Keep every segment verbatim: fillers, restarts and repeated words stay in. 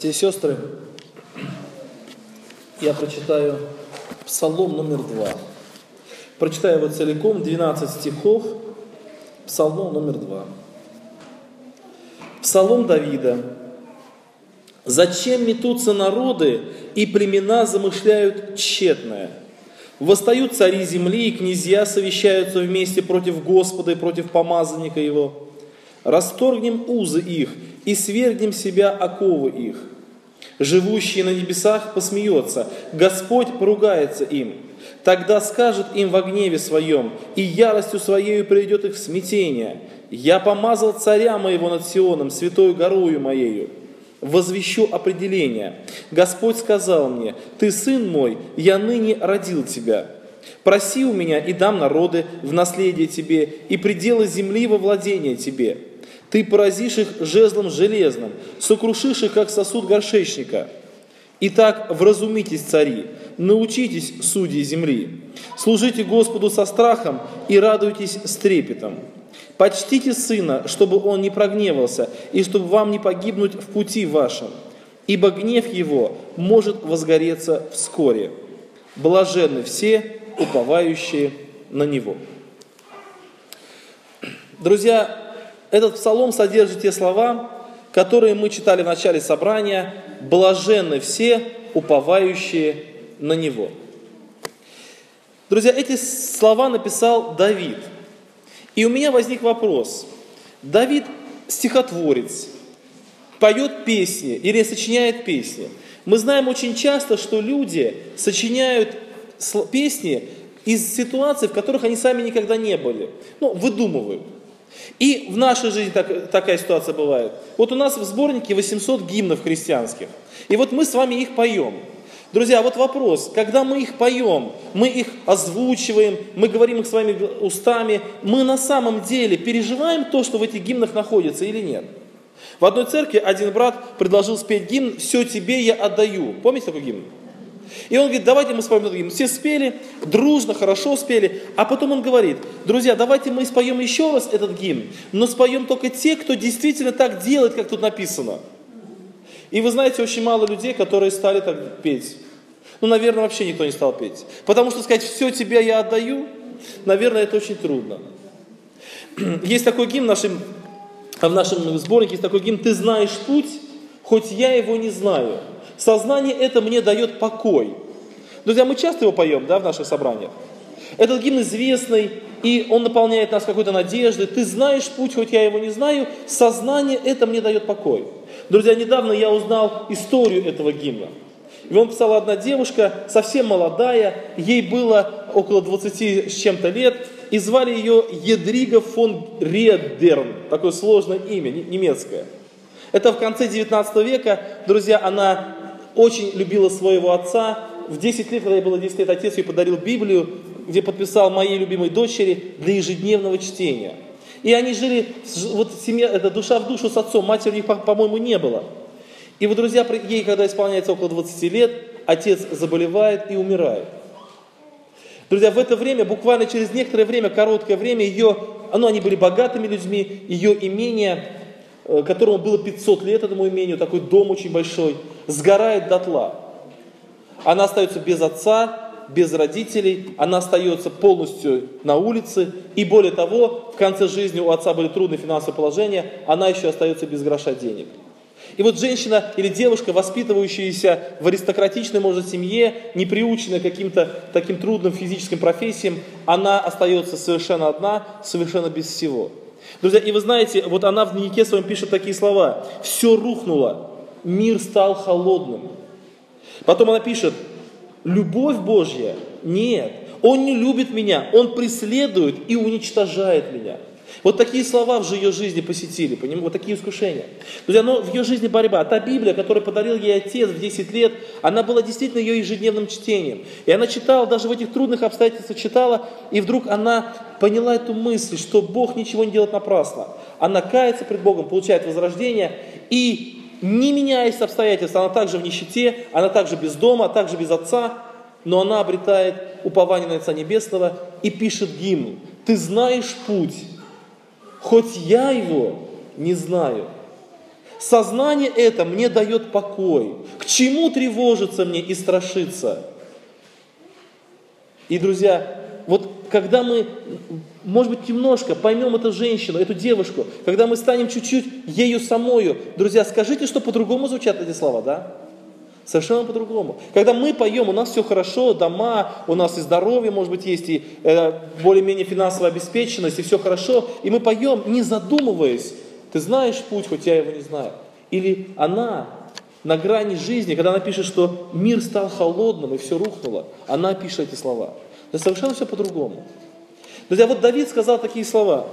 Братья и сестры, я прочитаю Псалом номер два. Прочитаю его целиком, двенадцать стихов, Псалом номер два. Псалом Давида. «Зачем метутся народы, и племена замышляют тщетное? Восстают цари земли, и князья совещаются вместе против Господа и против помазанника Его. Расторгнем узы их, и свергнем себя оковы их. Живущий на небесах посмеется, Господь поругается им. Тогда скажет им во гневе своем, и яростью своею приведет их в смятение. Я помазал царя моего над Сионом, святою горою моею. Возвещу определение. Господь сказал мне: ты сын мой, я ныне родил тебя. Проси у меня, и дам народы в наследие тебе, и пределы земли во владение тебе. Ты поразишь их жезлом железным, сокрушишь их, как сосуд горшечника. Итак, вразумитесь, цари, научитесь, судьи земли. Служите Господу со страхом и радуйтесь с трепетом. Почтите сына, чтобы он не прогневался, и чтобы вам не погибнуть в пути вашем, ибо гнев его может возгореться вскоре. Блаженны все, уповающие на него». Друзья, этот псалом содержит те слова, которые мы читали в начале собрания: «Блаженны все, уповающие на него». Друзья, эти слова написал Давид. И у меня возник вопрос. Давид стихотворец, поет песни или сочиняет песни. Мы знаем очень часто, что люди сочиняют песни из ситуаций, в которых они сами никогда не были. Ну, выдумывают. И в нашей жизни так, такая ситуация бывает. Вот у нас в сборнике восемьсот гимнов христианских. И вот мы с вами их поем. Друзья, вот вопрос, когда мы их поем, мы их озвучиваем, мы говорим их своими устами, мы на самом деле переживаем то, что в этих гимнах находится, или нет? В одной церкви один брат предложил спеть гимн «Все тебе я отдаю». Помните такой гимн? И он говорит: давайте мы споем этот гимн. Все спели, дружно, хорошо спели. А потом он говорит: друзья, давайте мы споем еще раз этот гимн, но споем только те, кто действительно так делает, как тут написано. И вы знаете, очень мало людей, которые стали так петь. Ну, наверное, вообще никто не стал петь. Потому что сказать «все тебя я отдаю», наверное, это очень трудно. Есть такой гимн в нашем, в нашем сборнике, есть такой гимн «Ты знаешь путь, хоть я его не знаю. Сознание это мне дает покой». Друзья, мы часто его поем, да, в наших собраниях. Этот гимн известный, и он наполняет нас какой-то надеждой. «Ты знаешь путь, хоть я его не знаю, сознание это мне дает покой». Друзья, недавно я узнал историю этого гимна. Его написала одна девушка, совсем молодая, ей было около двадцати с чем-то лет, и звали ее Едрига фон Редерн, такое сложное имя, немецкое. Это в конце девятнадцатого века, друзья, она очень любила своего отца. В десять лет, когда ей было десять лет, отец ей подарил Библию, где подписал «Моей любимой дочери» для ежедневного чтения. И они жили, вот семья, это душа в душу с отцом, матери их, по-моему, не было. И вот, друзья, ей, когда исполняется около двадцати лет, отец заболевает и умирает. Друзья, в это время, буквально через некоторое время, короткое время, ее, ну, они были богатыми людьми, ее имение, которому было пятьсот лет, этому имению, такой дом очень большой, сгорает дотла. Она остается без отца, без родителей, она остается полностью на улице, и более того, в конце жизни у отца были трудные финансовые положения, она еще остается без гроша денег. И вот женщина или девушка, воспитывающаяся в аристократичной, может, семье, не приученная к каким-то таким трудным физическим профессиям, она остается совершенно одна, совершенно без всего. Друзья, и вы знаете, вот она в дневнике своем пишет такие слова: «Все рухнуло, мир стал холодным». Потом она пишет: «Любовь Божья нет, Он не любит меня, Он преследует и уничтожает меня». Вот такие слова в ее жизни посетили, понимаете, вот такие искушения. Друзья, но в ее жизни борьба. Та Библия, которую подарил ей отец в десять лет, она была действительно ее ежедневным чтением. И она читала, даже в этих трудных обстоятельствах читала, и вдруг она поняла эту мысль, что Бог ничего не делает напрасно. Она кается пред Богом, получает возрождение, и не меняясь обстоятельств, она также в нищете, она также без дома, также без отца, но она обретает упование на Отца Небесного и пишет гимн: «Ты знаешь путь, хоть я его не знаю. Сознание это мне дает покой. К чему тревожиться мне и страшиться? И, друзья, вот когда мы, может быть, немножко поймем эту женщину, эту девушку, когда мы станем чуть-чуть ею самою, друзья, скажите, что по-другому звучат эти слова, да? Совершенно по-другому. Когда мы поем, у нас все хорошо, дома, у нас и здоровье, может быть, есть, и э, более-менее финансовая обеспеченность, и все хорошо, и мы поем, не задумываясь, ты знаешь путь, хоть я его не знаю. Или она на грани жизни, когда она пишет, что мир стал холодным и все рухнуло, она пишет эти слова. Это совершенно все по-другому. Друзья, вот Давид сказал такие слова.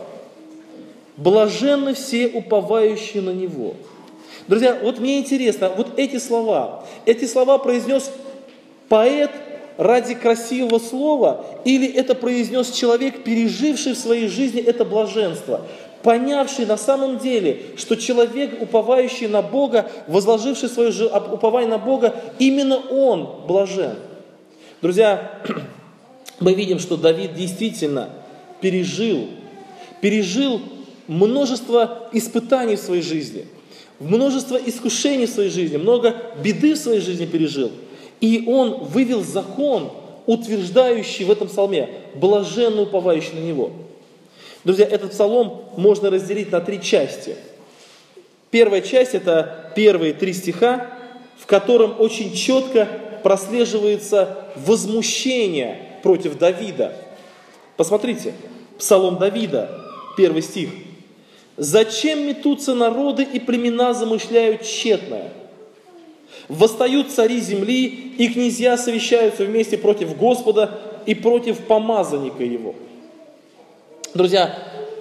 Блаженны все уповающие на Него. Друзья, вот мне интересно, вот эти слова, эти слова произнес поэт ради красивого слова, или это произнес человек, переживший в своей жизни это блаженство, понявший на самом деле, что человек, уповающий на Бога, возложивший свое упование на Бога, именно он блажен. Друзья, мы видим, что Давид действительно пережил, пережил множество испытаний в своей жизни, множество искушений в своей жизни, много беды в своей жизни пережил. И он вывел закон, утверждающий в этом псалме блаженный уповающий на Него. Друзья, этот псалом можно разделить на три части. Первая часть – это первые три стиха, в котором очень четко прослеживается возмущение против Давида. Посмотрите, псалом Давида, первый стих. «Зачем метутся народы и племена замышляют тщетное? Восстают цари земли, и князья совещаются вместе против Господа и против помазанника Его». Друзья,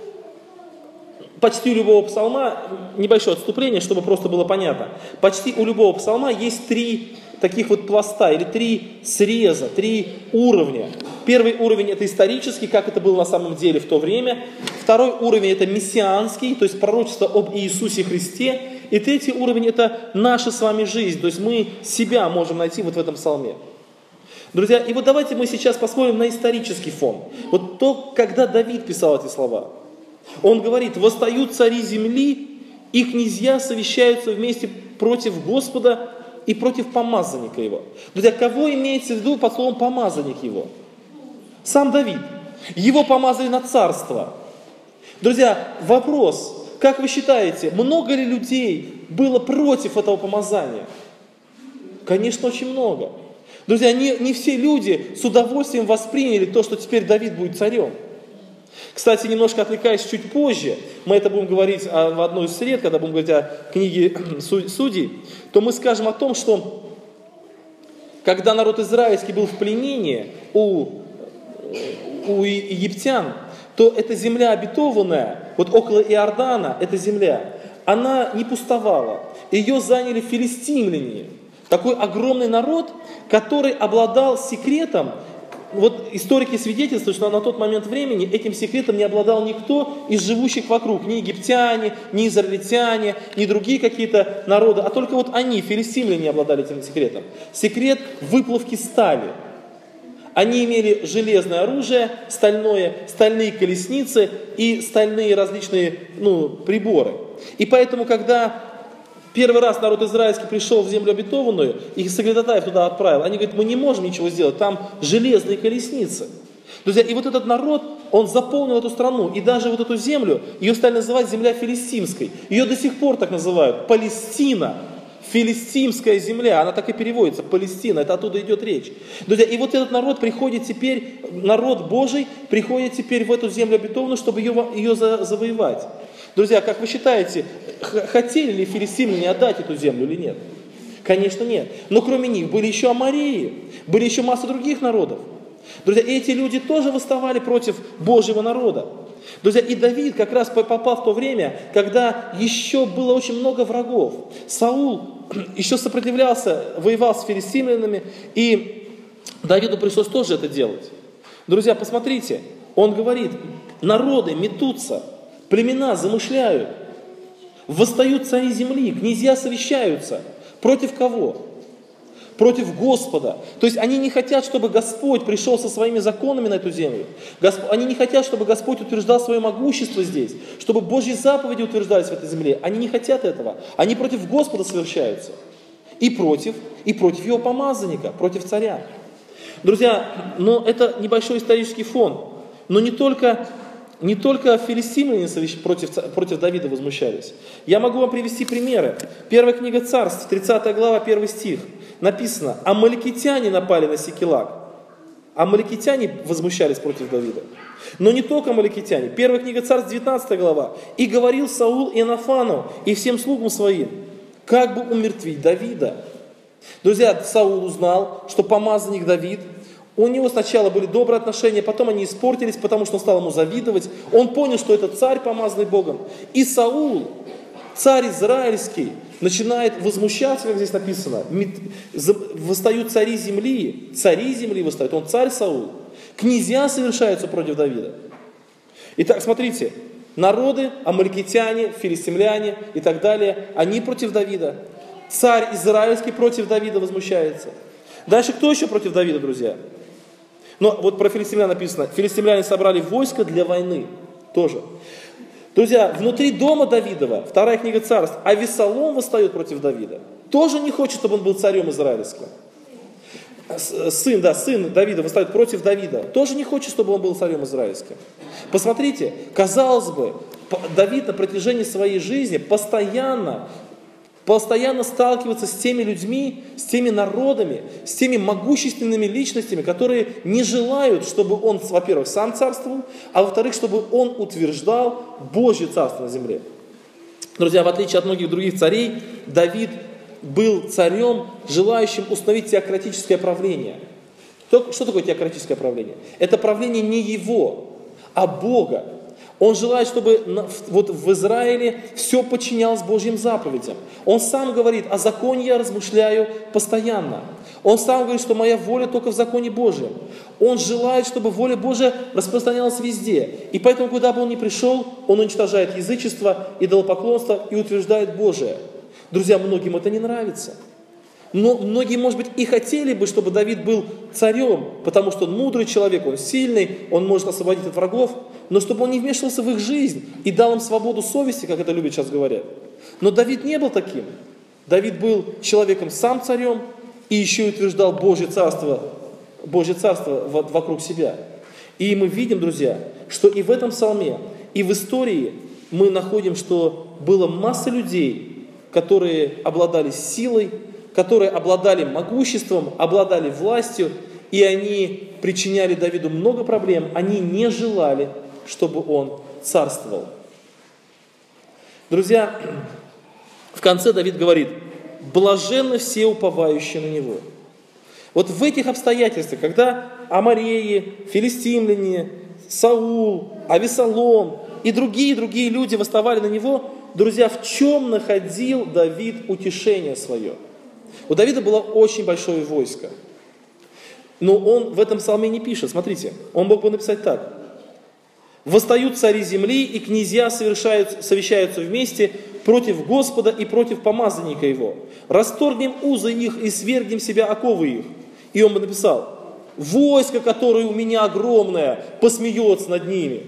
почти у любого псалма, небольшое отступление, чтобы просто было понятно, почти у любого псалма есть три таких вот пласта, или три среза, три уровня. Первый уровень – это исторический, как это было на самом деле в то время. Второй уровень – это мессианский, то есть пророчество об Иисусе Христе. И третий уровень – это наша с вами жизнь, то есть мы себя можем найти вот в этом псалме. Друзья, и вот давайте мы сейчас посмотрим на исторический фон. Вот то, когда Давид писал эти слова. Он говорит: «Восстают цари земли, и князья совещаются вместе против Господа и против помазанника Его». Друзья, кого имеется в виду под словом «помазанник Его»? Сам Давид. Его помазали на царство. Друзья, вопрос, как вы считаете, много ли людей было против этого помазания? Конечно, очень много. Друзья, не, не все люди с удовольствием восприняли то, что теперь Давид будет царем. Кстати, немножко отвлекаясь чуть позже, мы это будем говорить в одной из сред, когда будем говорить о книге Судей, то мы скажем о том, что когда народ израильский был в пленении у, у египтян, то эта земля обетованная, вот около Иордана, эта земля, она не пустовала. Ее заняли филистимляне. Такой огромный народ, который обладал секретом. Вот историки свидетельствуют, что на тот момент времени этим секретом не обладал никто из живущих вокруг. Ни египтяне, ни израильтяне, ни другие какие-то народы. А только вот они, филистимляне, обладали этим секретом. Секрет выплавки стали. Они имели железное оружие, стальное, стальные колесницы и стальные различные ну, приборы. И поэтому, когда первый раз народ израильский пришел в землю обетованную, и соглядатаев туда отправил, они говорят: мы не можем ничего сделать, там железные колесницы. Друзья, и вот этот народ, он заполнил эту страну, и даже вот эту землю, ее стали называть земля филистимской. Ее до сих пор так называют, Палестина. Филистимская земля, она так и переводится, Палестина, это оттуда идет речь. Друзья, и вот этот народ приходит теперь, народ Божий, приходит теперь в эту землю обетованную, чтобы ее, ее завоевать. Друзья, как вы считаете, хотели ли филистимляне отдать эту землю или нет? Конечно, нет. Но кроме них были еще аморреи, были еще масса других народов. Друзья, и эти люди тоже восставали против Божьего народа. Друзья, и Давид как раз попал в то время, когда еще было очень много врагов. Саул еще сопротивлялся, воевал с филистимлянами, и Давиду пришлось тоже это делать. Друзья, посмотрите, он говорит: народы метутся, племена замышляют, восстают цари земли, князья совещаются. Против кого? против Господа. То есть они не хотят, чтобы Господь пришел со своими законами на эту землю. Госп... Они не хотят, чтобы Господь утверждал свое могущество здесь, чтобы Божьи заповеди утверждались в этой земле. Они не хотят этого. Они против Господа совершаются. И против, и против его помазанника, против царя. Друзья, но это небольшой исторический фон. Но не только, не только филистимляне против, против Давида возмущались. Я могу вам привести примеры. Первая книга Царств, тридцатая глава, первый стих. Написано: амаликитяне напали на Сикелаг. Амаликитяне возмущались против Давида. Но не только амаликитяне. Первая книга Царств, девятнадцатая глава. И говорил Саул Иоаннафану и всем слугам своим, как бы умертвить Давида. Друзья, Саул узнал, что помазанник Давид, у него сначала были добрые отношения, потом они испортились, потому что он стал ему завидовать. Он понял, что это царь, помазанный Богом. И Саул, царь израильский, начинает возмущаться, как здесь написано. Восстают цари земли, цари земли восстают, он царь Саул. Князья совершаются против Давида. Итак, смотрите, народы, амаликитяне, филистимляне и так далее, они против Давида. Царь израильский против Давида возмущается. Дальше кто еще против Давида, друзья? Но вот про филистимлян написано: филистимляне собрали войско для войны. Тоже. Друзья, внутри дома Давидова, вторая книга Царств, Авессалом восстает против Давида. Тоже не хочет, чтобы он был царем израильским. Сын, да, сын Давида восстает против Давида. Тоже не хочет, чтобы он был царем израильским. Посмотрите, казалось бы, Давид на протяжении своей жизни постоянно, постоянно сталкивается с теми людьми, с теми народами, с теми могущественными личностями, которые не желают, чтобы он, во-первых, сам царствовал, а во-вторых, чтобы он утверждал Божье царство на земле. Друзья, в отличие от многих других царей, Давид был царем, желающим установить теократическое правление. Что такое теократическое правление? Это правление не его, а Бога. Он желает, чтобы вот в Израиле все подчинялось Божьим заповедям. Он сам говорит: о законе я размышляю постоянно. Он сам говорит, что моя воля только в законе Божьем. Он желает, чтобы воля Божья распространялась везде. И поэтому, куда бы он ни пришел, он уничтожает язычество, идолопоклонство и утверждает Божие. Друзья, многим это не нравится. Но многие, может быть, и хотели бы, чтобы Давид был царем, потому что он мудрый человек, он сильный, он может освободить от врагов, но чтобы он не вмешивался в их жизнь и дал им свободу совести, как это любят сейчас говорят. Но Давид не был таким. Давид был человеком сам царем и еще и утверждал Божье царство, Божье царство вокруг себя. И мы видим, друзья, что и в этом псалме, и в истории мы находим, что было масса людей, которые обладали силой, которые обладали могуществом, обладали властью, и они причиняли Давиду много проблем. Они не желали, чтобы он царствовал. Друзья, в конце Давид говорит: блаженны все уповающие на него. Вот в этих обстоятельствах, когда амореи, филистимляне, Саул, Авессалом и другие-другие люди восставали на него, друзья, в чем находил Давид утешение свое? У Давида было очень большое войско. Но он в этом псалме не пишет. Смотрите, он мог бы написать так: восстают цари земли, и князья совершают, совещаются вместе против Господа и против помазанника его. Расторгнем узы их и свергнем себя оковы их. И он бы написал: войско, которое у меня огромное, посмеется над ними.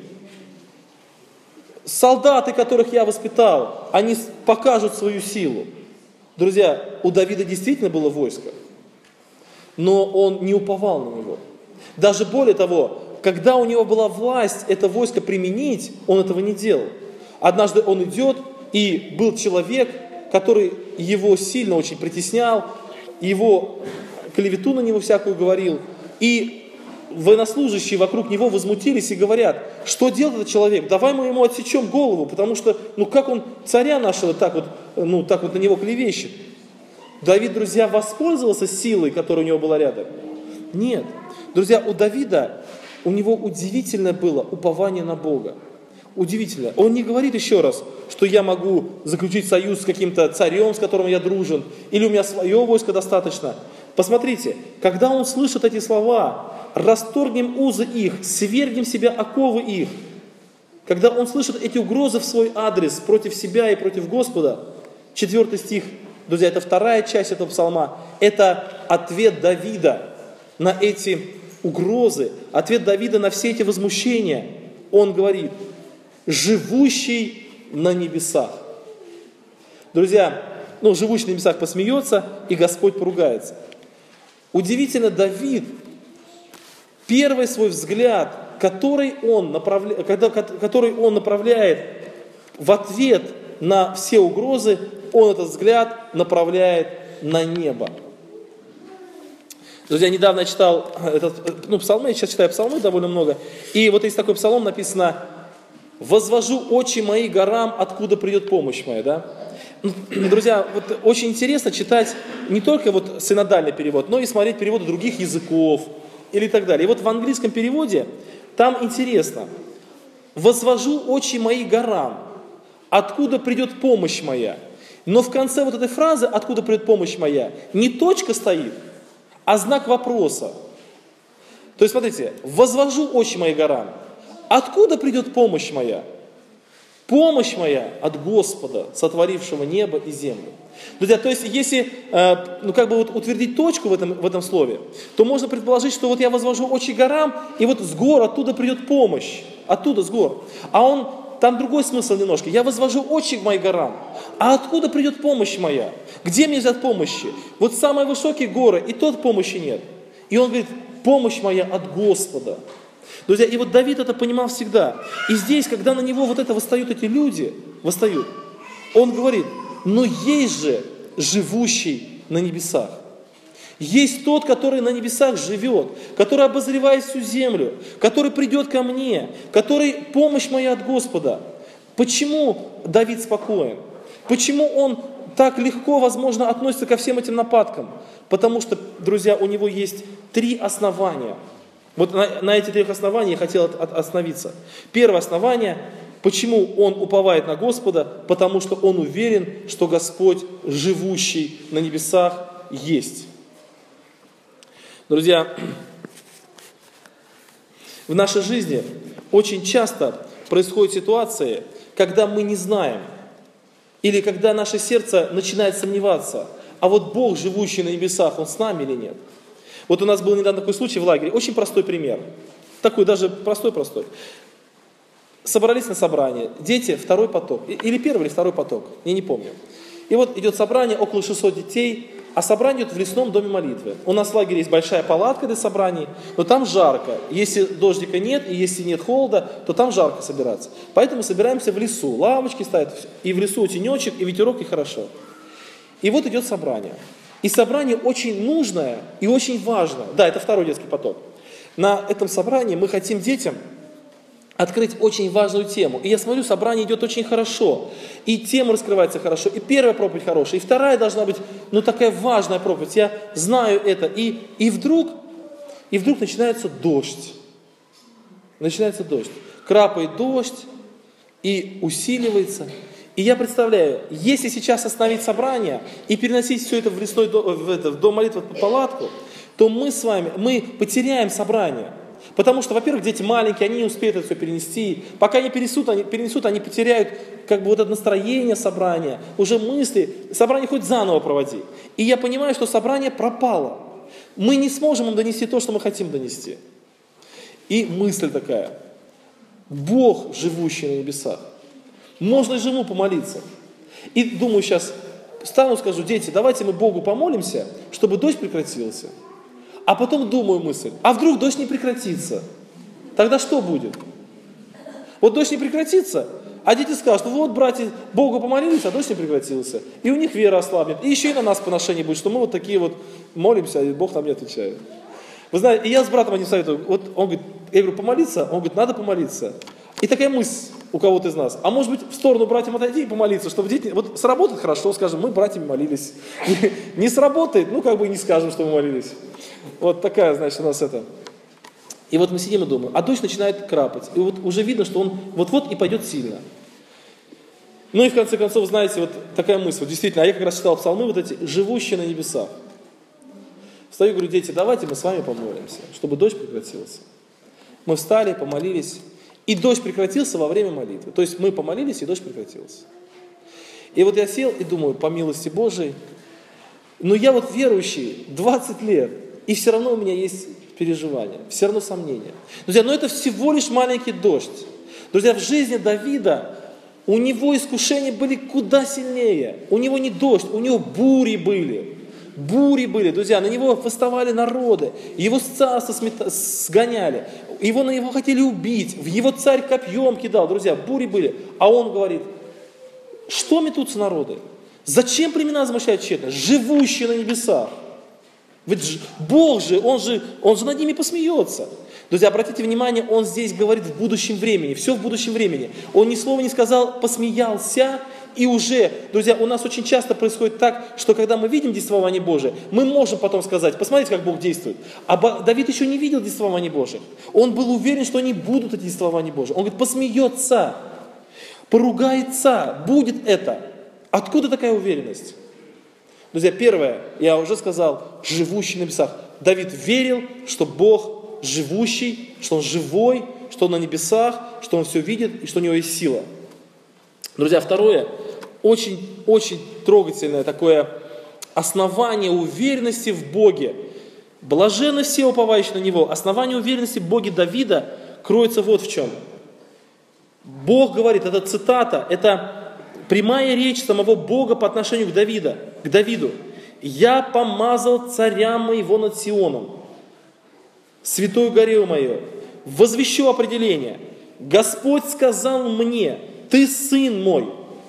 Солдаты, которых я воспитал, они покажут свою силу. Друзья, у Давида действительно было войско, но он не уповал на него. Даже более того, когда у него была власть это войско применить, он этого не делал. Однажды он идет, и был человек, который его сильно очень притеснял, его клевету на него всякую говорил, и военнослужащие вокруг него возмутились и говорят: что делает этот человек? Давай мы ему отсечем голову, потому что, ну как он царя нашего так вот, ну так вот на него клевещет? Давид, друзья, воспользовался силой, которая у него была рядом? Нет. Друзья, у Давида, у него удивительное было упование на Бога. Удивительно. Он не говорит еще раз, что я могу заключить союз с каким-то царем, с которым я дружен, или у меня свое войско достаточно. Посмотрите, когда он слышит эти слова: расторгнем узы их, свергнем себя оковы их, когда он слышит эти угрозы в свой адрес против себя и против Господа, четвертый стих, друзья, это вторая часть этого псалма, это ответ Давида на эти угрозы, ответ Давида на все эти возмущения. Он говорит: живущий на небесах. Друзья, ну, живущий на небесах посмеется, и Господь поругается. Удивительно, Давид, первый свой взгляд, который он, направля... который он направляет в ответ на все угрозы, он этот взгляд направляет на небо. Друзья, недавно я читал этот, ну, псалмы, я сейчас читаю псалмы довольно много, и вот есть такой псалом, написано: «Возвожу очи мои горам, откуда придет помощь моя». Да? Друзья, вот очень интересно читать не только вот синодальный перевод, но и смотреть переводы других языков или так далее. И вот в английском переводе там интересно: «Возвожу очи мои горам, откуда придет помощь моя». Но в конце вот этой фразы «откуда придет помощь моя» не точка стоит, а знак вопроса. То есть, смотрите, «возвожу очи мои горам». Откуда придет помощь моя? Помощь моя от Господа, сотворившего небо и землю. Друзья, то есть, если э, ну, как бы вот утвердить точку в этом, в этом слове, то можно предположить, что вот я возвожу очи горам, и вот с гор оттуда придет помощь. Оттуда, с гор. А он, там другой смысл немножко. Я возвожу очи к моим горам. А откуда придет помощь моя? Где мне взять помощи? Вот самые высокие горы, и тот помощи нет. И он говорит: помощь моя от Господа. Друзья, и вот Давид это понимал всегда. И здесь, когда на него вот это восстают эти люди, восстают, он говорит: но есть же живущий на небесах. Есть тот, который на небесах живет, который обозревает всю землю, который придет ко мне, который помощь моя от Господа. Почему Давид спокоен? Почему он так легко, возможно, относится ко всем этим нападкам? Потому что, друзья, у него есть три основания. Вот на, на этих трех основаниях я хотел от, от, остановиться. Первое основание, почему он уповает на Господа, потому что он уверен, что Господь, живущий на небесах, есть. Друзья, в нашей жизни очень часто происходят ситуации, когда мы не знаем, или когда наше сердце начинает сомневаться, а вот Бог, живущий на небесах, Он с нами или нет? Вот у нас был недавно такой случай в лагере, очень простой пример, такой даже простой-простой. Собрались на собрание, дети, второй поток, или первый, или второй поток, я не помню. И вот идет собрание, около шестисот детей, а собрание идет в лесном доме молитвы. У нас в лагере есть большая палатка для собраний, но там жарко. Если дождика нет, и если нет холода, то там жарко собираться. Поэтому собираемся в лесу, лавочки стоят, и в лесу тенечек, и ветерок, и хорошо. И вот идет собрание. И собрание очень нужное и очень важное. Да, это второй детский поток. На этом собрании мы хотим детям открыть очень важную тему. И я смотрю, собрание идет очень хорошо. И тема раскрывается хорошо. И первая проповедь хорошая. И вторая должна быть, ну, такая важная проповедь. Я знаю это. И, и вдруг, и вдруг начинается дождь. Начинается дождь. Крапает дождь и усиливается. И я представляю, если сейчас остановить собрание и переносить все это в лесной дом, в, это, в дом молитвы, в палатку, то мы с вами, мы потеряем собрание. Потому что, во-первых, дети маленькие, они не успеют это все перенести. Пока они перенесут, они, перенесут, они потеряют как бы вот это настроение собрания, уже мысли. Собрание хоть заново проводи. И я понимаю, что собрание пропало. Мы не сможем им донести то, что мы хотим донести. И мысль такая: Бог, живущий на небесах. Можно же ему помолиться. И думаю, сейчас встану, скажу: дети, давайте мы Богу помолимся, чтобы дождь прекратился. А потом думаю мысль: а вдруг дождь не прекратится? Тогда что будет? Вот дождь не прекратится, а дети скажут: ну вот, братья, Богу помолились, а дождь не прекратился. И у них вера ослабнет. И еще и на нас поношение будет, что мы вот такие вот молимся, а Бог нам не отвечает. Вы знаете, и я с братом один советую. Вот он говорит, я говорю, помолиться? Он говорит, надо помолиться. И такая мысль у кого-то из нас: а может быть, в сторону братьям отойти и помолиться, чтобы дети... Вот сработает хорошо, скажем, мы братьями молились. Не сработает, ну как бы и не скажем, что мы молились. Вот такая, значит, у нас это. И вот мы сидим и думаем, а дождь начинает крапать. И вот уже видно, что он вот-вот и пойдет сильно. Ну и в конце концов, знаете, вот такая мысль. Вот действительно, а я как раз читал псалмы вот эти, живущие на небесах. Встаю и говорю, дети, давайте мы с вами помолимся, чтобы дождь прекратился. Мы встали, помолились, и дождь прекратился во время молитвы. То есть мы помолились, и дождь прекратился. И вот я сел и думаю, по милости Божией, Но я вот верующий двадцать лет, и все равно у меня есть переживания, все равно сомнения. Друзья, но это всего лишь маленький дождь. Друзья, в жизни Давида у него искушения были куда сильнее. У него не дождь, у него бури были. Бури были, друзья, на него восставали народы, его с царства сгоняли, его на него хотели убить, в его царь копьем кидал, друзья, бури были. А он говорит, что метутся народы? Зачем племена замышляют тщетно? Живущие на небесах. Ведь Бог же, Он же, Он же над ними посмеется. Друзья, обратите внимание, Он здесь говорит в будущем времени, все в будущем времени. Он ни слова не сказал, посмеялся, и уже, друзья, у нас очень часто происходит так, что когда мы видим действование Божие, мы можем потом сказать, посмотрите, как Бог действует. А Давид еще не видел действования Божьих. Он был уверен, что они будут эти действования Божьи. Он говорит, посмеется, поругается, будет это. Откуда такая уверенность? Друзья, первое, я уже сказал, живущий на небесах. Давид верил, что Бог живущий, что Он живой, что Он на небесах, что Он все видит и что у Него есть сила. Друзья, второе, очень-очень трогательное такое основание уверенности в Боге. Блаженны все уповающие на Него. Основание уверенности в Боге Давида кроется вот в чем. Бог говорит, это цитата, это прямая речь самого Бога по отношению к Давиду. К Давиду. «Я помазал царя моего над Сионом, святой горе мое, возвещу определение. Господь сказал мне, ты сын мой,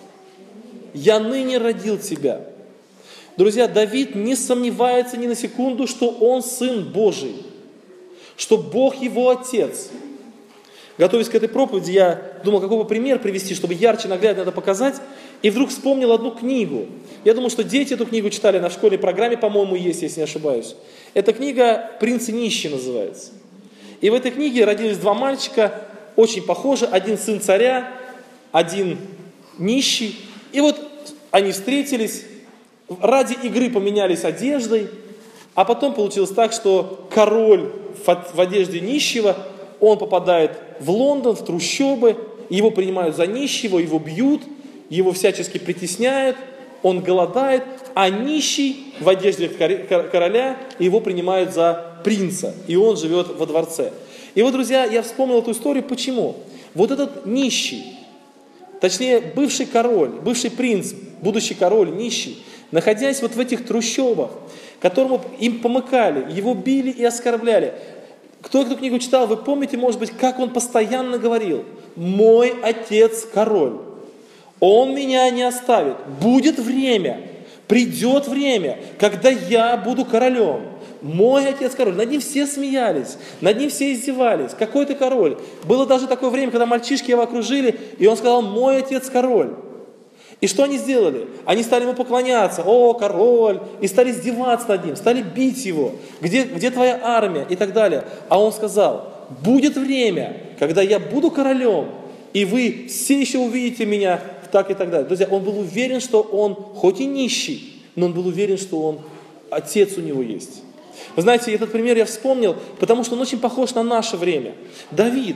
я ныне родил тебя». Друзья, Давид не сомневается ни на секунду, что он сын Божий, что Бог его отец. Готовясь к этой проповеди, я думал, какой бы пример привести, чтобы ярче, наглядно это показать, и вдруг вспомнил одну книгу. Я думаю, что дети эту книгу читали на школьной программе, по-моему, есть, если не ошибаюсь. Эта книга «Принц и нищий» называется. И в этой книге родились два мальчика, очень похожи, один сын царя, один нищий. И вот они встретились, ради игры поменялись одеждой, а потом получилось так, что король в одежде нищего, он попадает в Лондон, в трущобы, его принимают за нищего, его бьют, его всячески притесняют, он голодает, а нищий в одежде короля его принимают за принца, и он живет во дворце. И вот, друзья, я вспомнил эту историю, почему? Вот этот нищий, точнее, бывший король, бывший принц, будущий король, нищий, находясь вот в этих трущобах, которому им помыкали, его били и оскорбляли. Кто эту книгу читал, вы помните, может быть, как он постоянно говорил: «Мой отец король, он меня не оставит, будет время, придет время, когда я буду королем». Мой отец король. Над ним все смеялись, над ним все издевались. Какой ты король? Было даже такое время, когда мальчишки его окружили, и он сказал: «Мой отец король». И что они сделали? Они стали ему поклоняться: «О, король!» И стали издеваться над ним, стали бить его. Где, где твоя армия? И так далее. А он сказал: «Будет время, когда я буду королем, и вы все еще увидите меня так и так далее». Друзья, он был уверен, что он хоть и нищий, но он был уверен, что он отец у него есть. Вы знаете, этот пример я вспомнил, потому что он очень похож на наше время. Давид,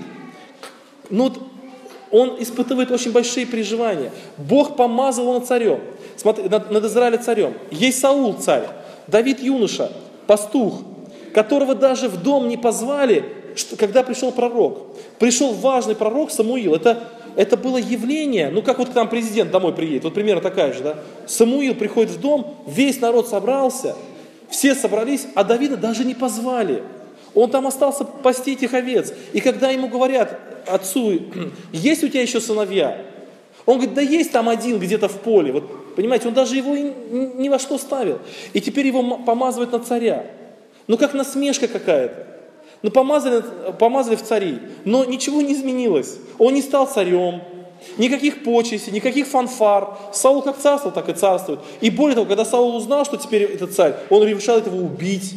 ну, он испытывает очень большие переживания. Бог помазал его царем, смотри, над, над Израилем царем. Есть Саул царь, Давид юноша, пастух, которого даже в дом не позвали, что, когда пришел пророк. Пришел важный пророк Самуил. Это, это было явление, ну как вот к нам президент домой приедет, вот примерно такая же, да? Самуил приходит в дом, весь народ собрался, все собрались, а Давида даже не позвали. Он там остался пасти этих овец. И когда ему говорят отцу: «Есть у тебя еще сыновья?» Он говорит: «Да есть там один где-то в поле». Вот, понимаете, он даже его ни во что ставил. И теперь его помазывают на царя. Ну как насмешка какая-то. Ну помазали, помазали в цари, но ничего не изменилось. Он не стал царем. Никаких почестей, никаких фанфар. Саул как царствовал, так и царствует. И более того, когда Саул узнал, что теперь это царь, он решает его убить.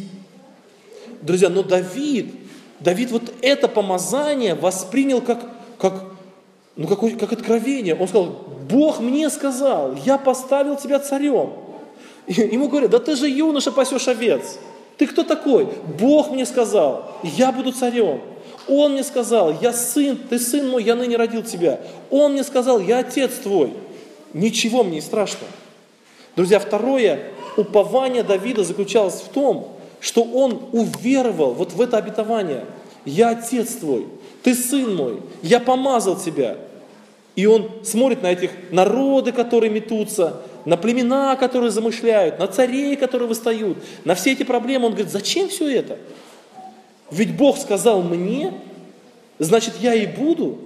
Друзья, но Давид, Давид вот это помазание воспринял как, как, ну, как, как откровение. Он сказал: «Бог мне сказал, я поставил тебя царем». И ему говорят: «Да ты же юноша, пасешь овец. Ты кто такой?» «Бог мне сказал, я буду царем. Он мне сказал: я сын, ты сын мой, я ныне родил тебя. Он мне сказал: я отец твой». Ничего мне не страшно. Друзья, второе, упование Давида заключалось в том, что он уверовал вот в это обетование. Я отец твой, ты сын мой, я помазал тебя. И он смотрит на этих народы, которые метутся, на племена, которые замышляют, на царей, которые восстают, на все эти проблемы. Он говорит, зачем все это? Ведь Бог сказал мне, значит, я и буду.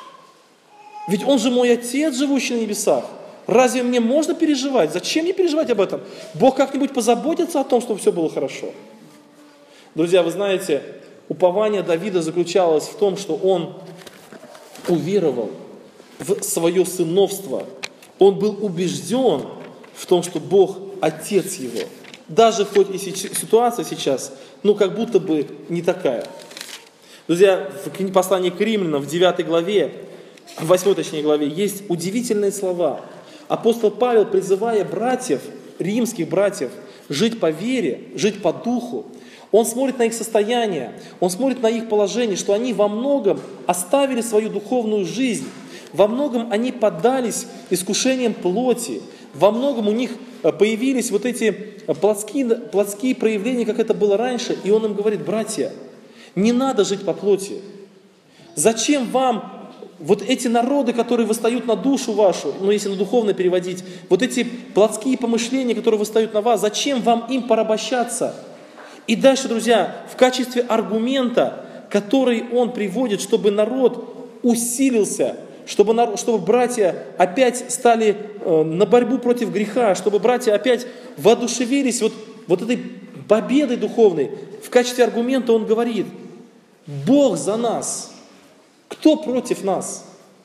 Ведь Он же мой Отец, живущий на небесах. Разве мне можно переживать? Зачем мне переживать об этом? Бог как-нибудь позаботится о том, чтобы все было хорошо. Друзья, вы знаете, упование Давида заключалось в том, что он уверовал в свое сыновство. Он был убежден в том, что Бог Отец его. Даже хоть и ситуация сейчас, ну, как будто бы не такая. Друзья, в послании к Римлянам, в девятой главе, в восьмой, точнее, главе, есть удивительные слова. Апостол Павел, призывая братьев, римских братьев, жить по вере, жить по духу, он смотрит на их состояние, он смотрит на их положение, что они во многом оставили свою духовную жизнь, во многом они поддались искушениям плоти, во многом у них появились вот эти плотские, плотские проявления, как это было раньше, и он им говорит, братья, не надо жить по плоти. Зачем вам вот эти народы, которые восстают на душу вашу, ну если на духовно переводить, вот эти плотские помышления, которые восстают на вас, зачем вам им порабощаться? И дальше, друзья, в качестве аргумента, который он приводит, чтобы народ усилился, чтобы, народ, чтобы братья опять стали э, на борьбу против греха, чтобы братья опять воодушевились вот, вот этой победой духовной, в качестве аргумента он говорит, Бог за нас. Кто против нас?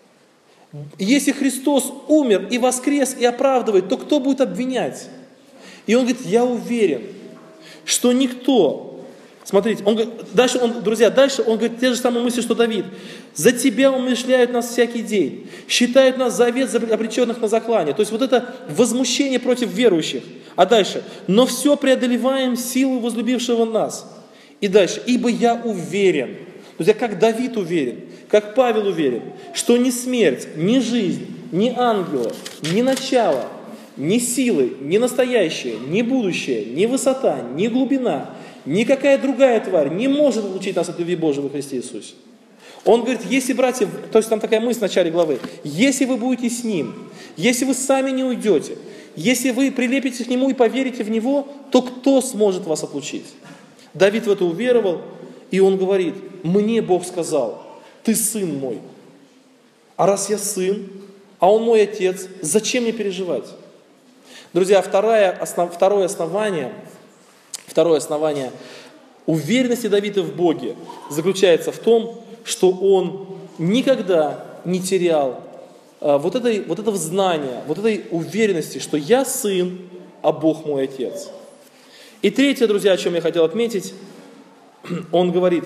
Если Христос умер и воскрес и оправдывает, то кто будет обвинять? И он говорит, я уверен, что никто, смотрите, он говорит, дальше он, друзья, дальше он говорит те же самые мысли, что Давид. За тебя умышляют нас всякий день, считают нас за овец, обреченных на заклание. То есть вот это возмущение против верующих. А дальше, но все преодолеваем силу возлюбившего нас. И дальше, ибо я уверен, друзья, как Давид уверен, как Павел уверен, что ни смерть, ни жизнь, ни ангелы, ни начало, ни силы, ни настоящее, ни будущее, ни высота, ни глубина, никакая другая тварь не может отлучить нас от любви Божией во Христе Иисусе. Он говорит, если, братья, то есть там такая мысль в начале главы, если вы будете с Ним, если вы сами не уйдете, если вы прилепитесь к Нему и поверите в Него, то кто сможет вас отлучить? Давид в это уверовал, и он говорит, мне Бог сказал, ты сын мой. А раз я сын, а он мой отец, зачем мне переживать? Друзья, второе, основ, второе основание, второе основание уверенности Давида в Боге заключается в том, что он никогда не терял а, вот, этой, вот этого знания, вот этой уверенности, что я сын, а Бог мой отец. И третье, друзья, о чем я хотел отметить, он говорит,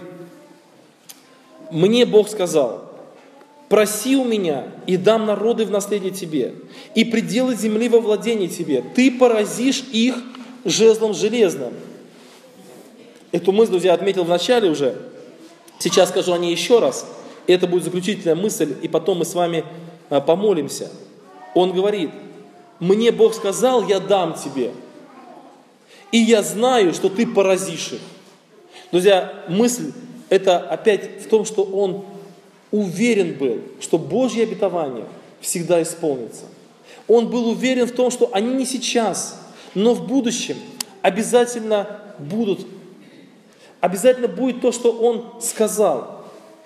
мне Бог сказал, проси у меня, и дам народы в наследие тебе, и пределы земли во владение тебе. Ты поразишь их жезлом железным. Эту мысль, друзья, отметил в начале уже. Сейчас скажу о ней еще раз. Это будет заключительная мысль, и потом мы с вами помолимся. Он говорит, мне Бог сказал, я дам тебе. И я знаю, что ты поразишь их. Друзья, мысль это опять в том, что он уверен был, что Божье обетование всегда исполнится. Он был уверен в том, что они не сейчас, но в будущем обязательно будут, обязательно будет то, что он сказал.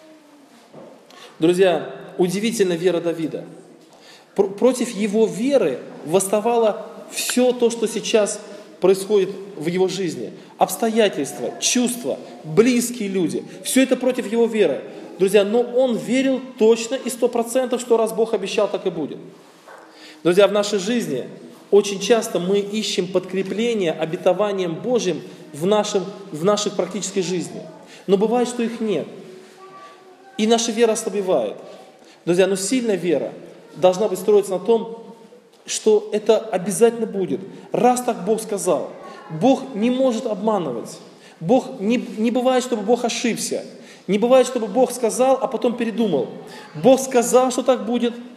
Друзья, удивительна вера Давида. Против его веры восставало все то, что сейчас происходит в его жизни. Обстоятельства, чувства, близкие люди. Все это против его веры. Друзья, но он верил точно и сто процентов, что раз Бог обещал, так и будет. Друзья, в нашей жизни очень часто мы ищем подкрепление обетованием Божьим в, нашем, в нашей практической жизни. Но бывает, что их нет. И наша вера ослабевает. Друзья, но сильная вера должна быть строиться на том, что это обязательно будет. Раз так Бог сказал. Бог не может обманывать. Бог не, не бывает, чтобы Бог ошибся. Не бывает, чтобы Бог сказал, а потом передумал. Бог сказал, что так будет,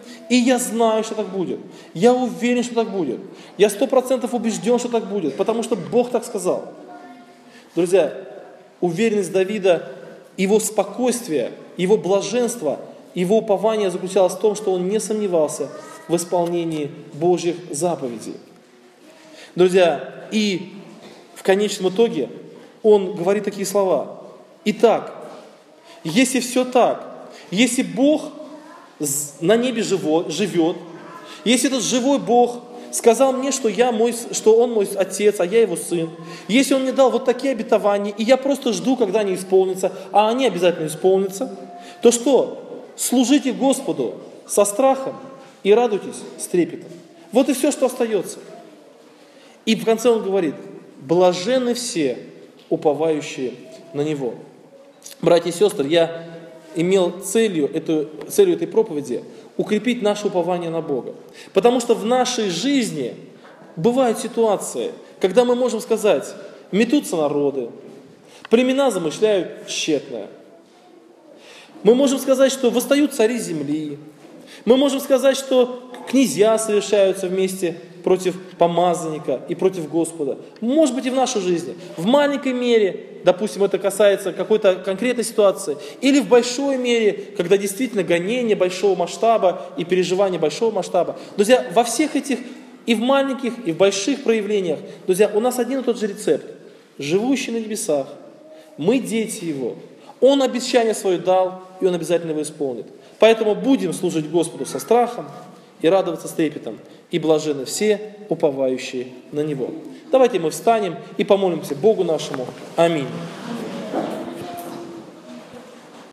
И я знаю, что так будет. Я уверен, что так будет. Я сто процентов убежден, что так будет, потому что Бог так сказал. Друзья, уверенность Давида, его спокойствие, его блаженство, его упование заключалось в том, что он не сомневался в исполнении Божьих заповедей. Друзья, и в конечном итоге он говорит такие слова. Итак, если все так, если Бог на небе живет, если этот живой Бог сказал мне, что, я мой, что Он мой отец, а я его сын, если Он мне дал вот такие обетования, и я просто жду, когда они исполнятся, а они обязательно исполнятся, то что? Служите Господу со страхом и радуйтесь с трепетом. Вот и все, что остается. И в конце он говорит: блаженны все, уповающие на Него. Братья и сестры, я имел целью, эту, целью этой проповеди укрепить наше упование на Бога. Потому что в нашей жизни бывают ситуации, когда мы можем сказать: метутся народы, племена замышляют тщетное. Мы можем сказать, что восстают цари земли. Мы можем сказать, что князья совершаются вместе против помазанника и против Господа. Может быть, и в нашей жизни. В маленькой мере, допустим, это касается какой-то конкретной ситуации, или в большой мере, когда действительно гонение большого масштаба и переживание большого масштаба. Друзья, во всех этих и в маленьких, и в больших проявлениях, друзья, у нас один и тот же рецепт. Живущий на небесах, мы дети Его. Он обещание свое дал, и Он обязательно его исполнит. Поэтому будем служить Господу со страхом и радоваться с трепетом. И блаженны все, уповающие на Него. Давайте мы встанем и помолимся Богу нашему. Аминь.